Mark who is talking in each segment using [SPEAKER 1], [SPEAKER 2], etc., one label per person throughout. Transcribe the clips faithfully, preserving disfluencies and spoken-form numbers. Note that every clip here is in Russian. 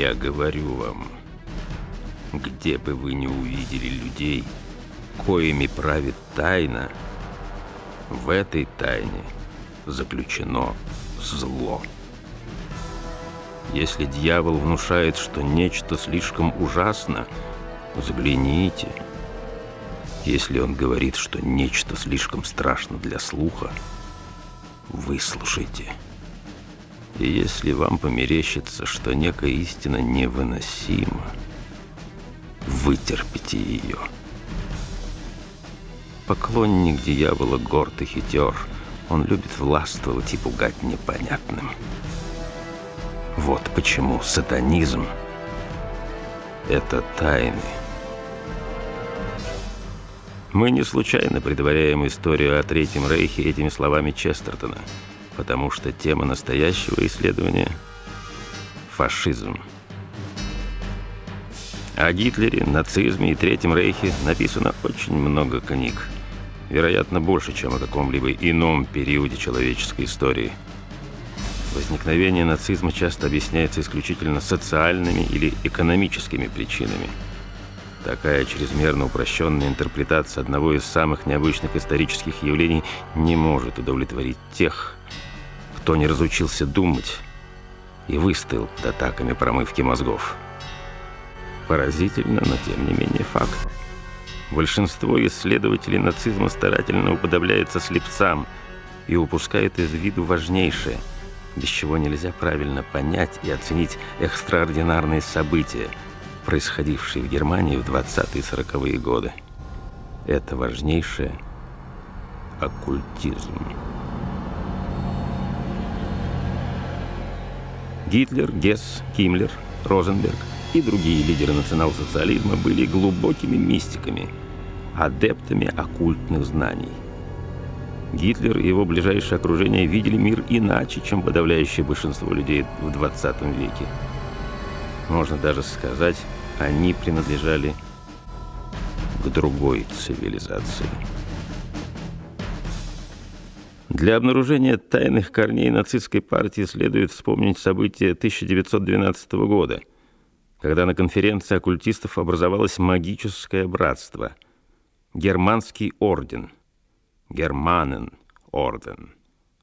[SPEAKER 1] Я говорю вам, где бы вы ни увидели людей, коими правит тайна, в этой тайне заключено зло. Если дьявол внушает, что нечто слишком ужасно, загляните. Если он говорит, что нечто слишком страшно для слуха, выслушайте. И если вам померещится, что некая истина невыносима, вытерпите ее. Поклонник дьявола горд и хитер. Он любит властвовать и пугать непонятным. Вот почему сатанизм — это тайны. Мы не случайно предваряем историю о Третьем Рейхе этими словами Честертона, потому что тема настоящего исследования — фашизм. О Гитлере, нацизме и Третьем Рейхе написано очень много книг. Вероятно, больше, чем о каком-либо ином периоде человеческой истории. Возникновение нацизма часто объясняется исключительно социальными или экономическими причинами. Такая чрезмерно упрощенная интерпретация одного из самых необычных исторических явлений не может удовлетворить тех, кто не разучился думать и выстоял под атаками промывки мозгов. Поразительно, но тем не менее факт. Большинство исследователей нацизма старательно уподобляется слепцам и упускает из виду важнейшее, без чего нельзя правильно понять и оценить экстраординарные события, происходившие в Германии в двадцатые и сороковые годы. Это важнейшее – оккультизм. Гитлер, Гесс, Гиммлер, Розенберг и другие лидеры национал-социализма были глубокими мистиками, адептами оккультных знаний. Гитлер и его ближайшее окружение видели мир иначе, чем подавляющее большинство людей в двадцатом веке. Можно даже сказать, они принадлежали к другой цивилизации. Для обнаружения тайных корней нацистской партии следует вспомнить события тысяча девятьсот двенадцатого года, когда на конференции оккультистов образовалось магическое братство – Германский орден, Германен-орден.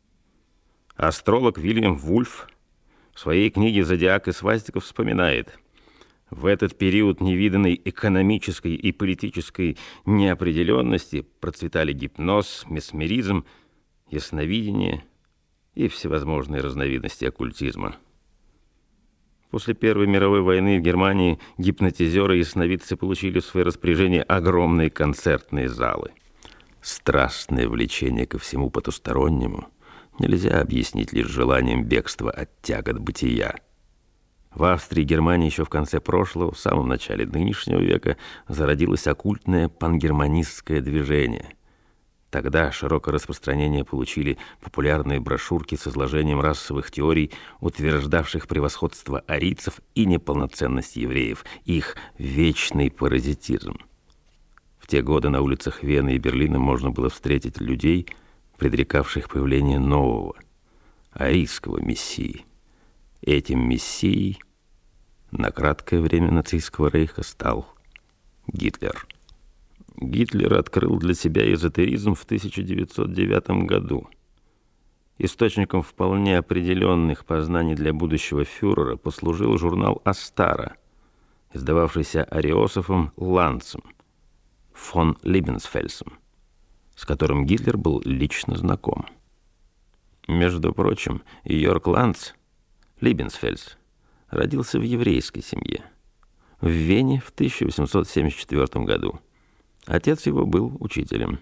[SPEAKER 1] Астролог Вильям Вульф в своей книге «Зодиак и свастика» вспоминает: в этот период невиданной экономической и политической неопределенности процветали гипноз, месмеризм, ясновидение и всевозможные разновидности оккультизма. После Первой мировой войны в Германии гипнотизеры и ясновидцы получили в свое распоряжение огромные концертные залы. Страстное влечение ко всему потустороннему нельзя объяснить лишь желанием бегства от тягот бытия. В Австрии и Германии еще в конце прошлого, в самом начале нынешнего века зародилось оккультное пангерманистское движение. Тогда широкое распространение получили популярные брошюрки с изложением расовых теорий, утверждавших превосходство арийцев и неполноценность евреев, их вечный паразитизм. В те годы на улицах Вены и Берлина можно было встретить людей, предрекавших появление нового, арийского мессии. Этим мессией на краткое время нацистского рейха стал Гитлер. Гитлер открыл для себя эзотеризм в тысяча девятьсот девятом году. Источником вполне определенных познаний для будущего фюрера послужил журнал «Астара», издававшийся Ариософом Ланцем фон Либенсфельсом, с которым Гитлер был лично знаком. Между прочим, Йорк Ланц, Либенсфельс, родился в еврейской семье в Вене в тысяча восемьсот семьдесят четвёртом году. Отец его был учителем.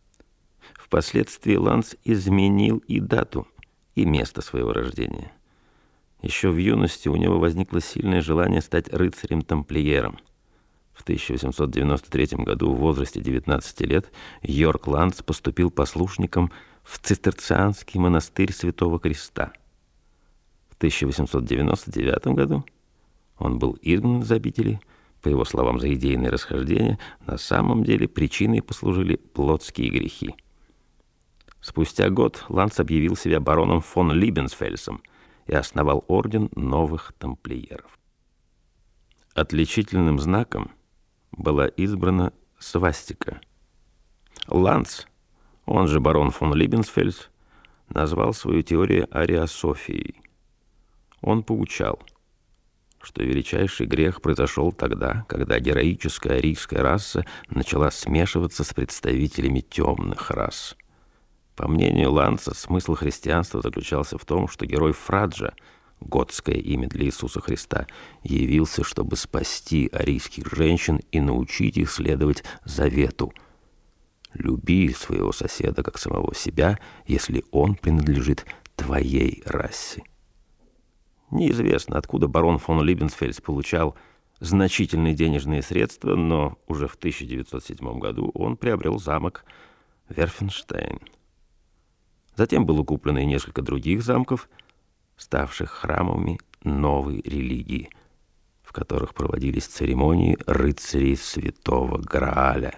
[SPEAKER 1] Впоследствии Ланц изменил и дату, и место своего рождения. Еще в юности у него возникло сильное желание стать рыцарем-тамплиером. В тысяча восемьсот девяносто третьем году в возрасте девятнадцати лет Йорк Ланц поступил послушником в цистерцианский монастырь Святого Креста. В тысяча восемьсот девяносто девятом году он был изгнан из обители. По его словам, за идейное расхождение, на самом деле причиной послужили плотские грехи. Спустя год Ланц объявил себя бароном фон Либенсфельсом и основал орден новых тамплиеров. Отличительным знаком была избрана свастика. Ланц, он же барон фон Либенсфельс, назвал свою теорию ариософией. Он поучал, что величайший грех произошел тогда, когда героическая арийская раса начала смешиваться с представителями темных рас. По мнению Ланца, смысл христианства заключался в том, что герой Фраджа, готское имя для Иисуса Христа, явился, чтобы спасти арийских женщин и научить их следовать завету: «Люби своего соседа как самого себя, если он принадлежит твоей расе». Неизвестно, откуда барон фон Либенсфельс получал значительные денежные средства, но уже в тысяча девятьсот седьмом году он приобрел замок Верфенштейн. Затем было куплено и несколько других замков, ставших храмами новой религии, в которых проводились церемонии рыцарей святого Грааля.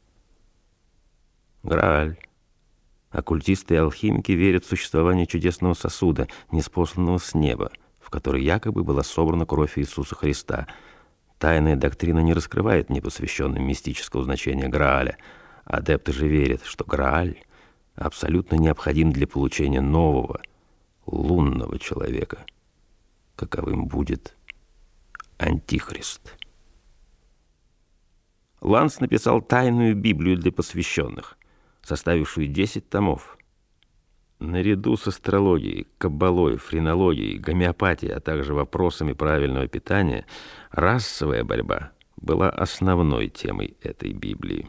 [SPEAKER 1] Грааль. Оккультисты и алхимики верят в существование чудесного сосуда, ниспосланного с неба, в который якобы была собрана кровь Иисуса Христа. Тайная доктрина не раскрывает непосвященным мистического значения Грааля. Адепты же верят, что Грааль абсолютно необходим для получения нового, лунного человека, каковым будет Антихрист. Ланц написал тайную Библию для посвященных, составившую десять томов. Наряду с астрологией, каббалой, френологией, гомеопатией, а также вопросами правильного питания, расовая борьба была основной темой этой Библии.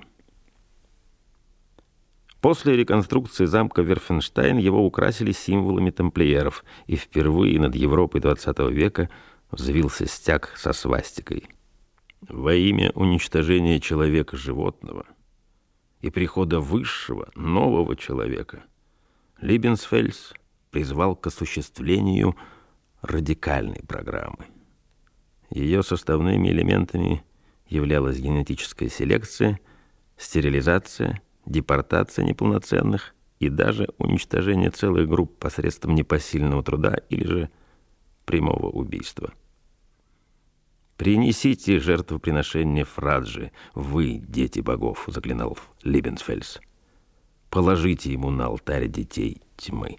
[SPEAKER 1] После реконструкции замка Верфенштейн его украсили символами тамплиеров, и впервые над Европой двадцатого века взвился стяг со свастикой. Во имя уничтожения человека-животного и прихода высшего, нового человека Либенсфельс призвал к осуществлению радикальной программы. Ее составными элементами являлась генетическая селекция, стерилизация, депортация неполноценных и даже уничтожение целых групп посредством непосильного труда или же прямого убийства. «Принесите жертвоприношение Фраджи, вы, дети богов», — заклинал Либенсфельс. «Положите ему на алтарь детей тьмы».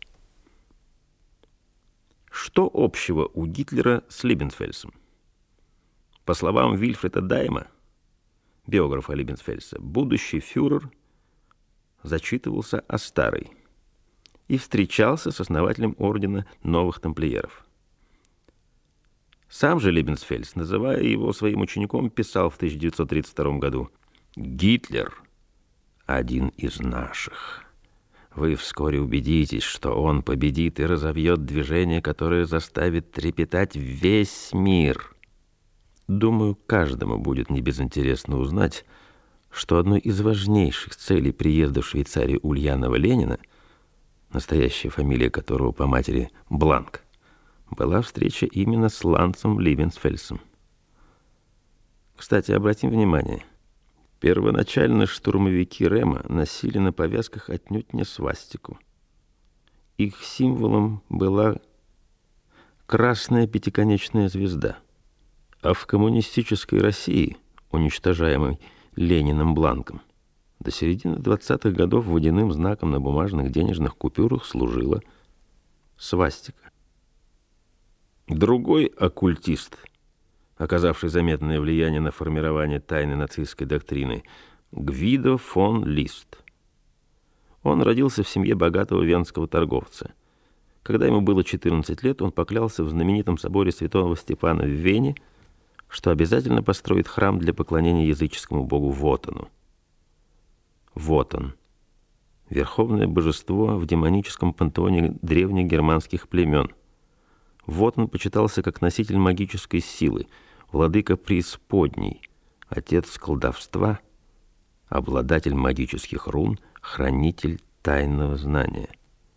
[SPEAKER 1] Что общего у Гитлера с Либенсфельсом? По словам Вильфреда Дайма, биографа Либенсфельса, будущий фюрер зачитывался о старой и встречался с основателем ордена новых тамплиеров. Сам же Либенсфельс, называя его своим учеником, писал в тысяча девятьсот тридцать втором году: «Гитлер один из наших. Вы вскоре убедитесь, что он победит и разовьет движение, которое заставит трепетать весь мир». Думаю, каждому будет небезынтересно узнать, что одной из важнейших целей приезда в Швейцарию Ульянова Ленина, настоящая фамилия которого по матери Бланк, была встреча именно с Ланцем Либенсфельсом. Кстати, обратим внимание, первоначально штурмовики Рема носили на повязках отнюдь не свастику. Их символом была красная пятиконечная звезда, а в коммунистической России, уничтожаемой Лениным Бланком, до середины двадцатых годов водяным знаком на бумажных денежных купюрах служила свастика. Другой оккультист, оказавший заметное влияние на формирование тайной нацистской доктрины, Гвидо фон Лист. Он родился в семье богатого венского торговца. Когда ему было четырнадцать лет, он поклялся в знаменитом соборе святого Стефана в Вене, что обязательно построит храм для поклонения языческому богу Вотану. Вотан – верховное божество в демоническом пантеоне древних германских племен. Вотан почитался как носитель магической силы, владыка преисподней, отец колдовства, обладатель магических рун, хранитель тайного знания.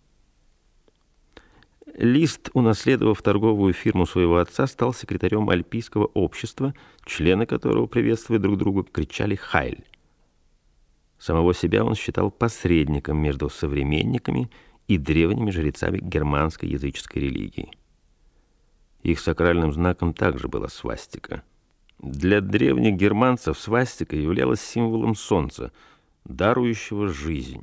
[SPEAKER 1] Лист, унаследовав торговую фирму своего отца, стал секретарем Альпийского общества, члены которого, приветствуя друг друга, кричали «Хайль». Самого себя он считал посредником между современниками и древними жрецами германской языческой религии. Их сакральным знаком также была свастика. Для древних германцев свастика являлась символом солнца, дарующего жизнь.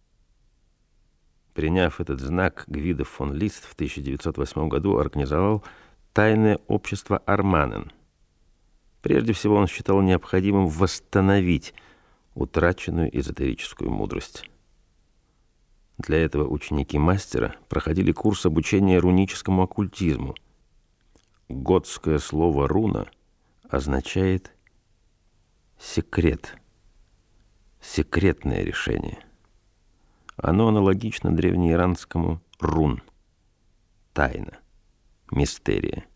[SPEAKER 1] Приняв этот знак, Гвидо фон Лист в тысяча девятьсот восьмом году организовал тайное общество Арманен. Прежде всего он считал необходимым восстановить утраченную эзотерическую мудрость. Для этого ученики мастера проходили курс обучения руническому оккультизму. Готское слово «руна» означает «секрет», «секретное решение». Оно аналогично древнеиранскому «рун», «тайна», «мистерия».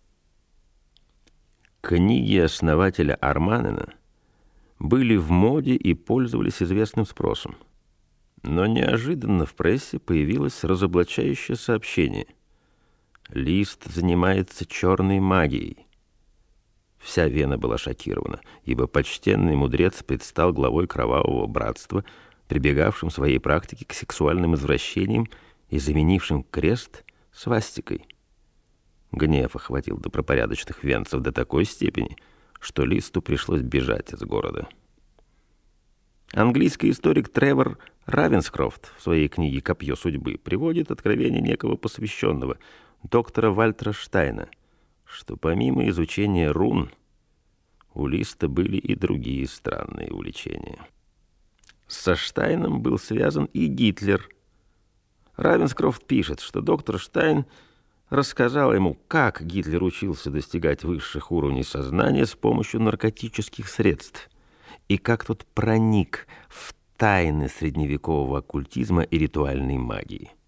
[SPEAKER 1] Книги основателя Арманена были в моде и пользовались известным спросом. Но неожиданно в прессе появилось разоблачающее сообщение. Лист занимается черной магией. Вся Вена была шокирована, ибо почтенный мудрец предстал главой кровавого братства, прибегавшим в своей практике к сексуальным извращениям и заменившим крест свастикой. Гнев охватил добропорядочных венцев до такой степени, что Листу пришлось бежать из города. Английский историк Тревор Равенскрофт в своей книге «Копье судьбы» приводит откровение некого посвященного, доктора Вальтера Штайна, что помимо изучения рун, у Листа были и другие странные увлечения. Со Штайном был связан и Гитлер. Равенскрофт пишет, что доктор Штайн рассказал ему, как Гитлер учился достигать высших уровней сознания с помощью наркотических средств, и как тот проник в тайны средневекового оккультизма и ритуальной магии.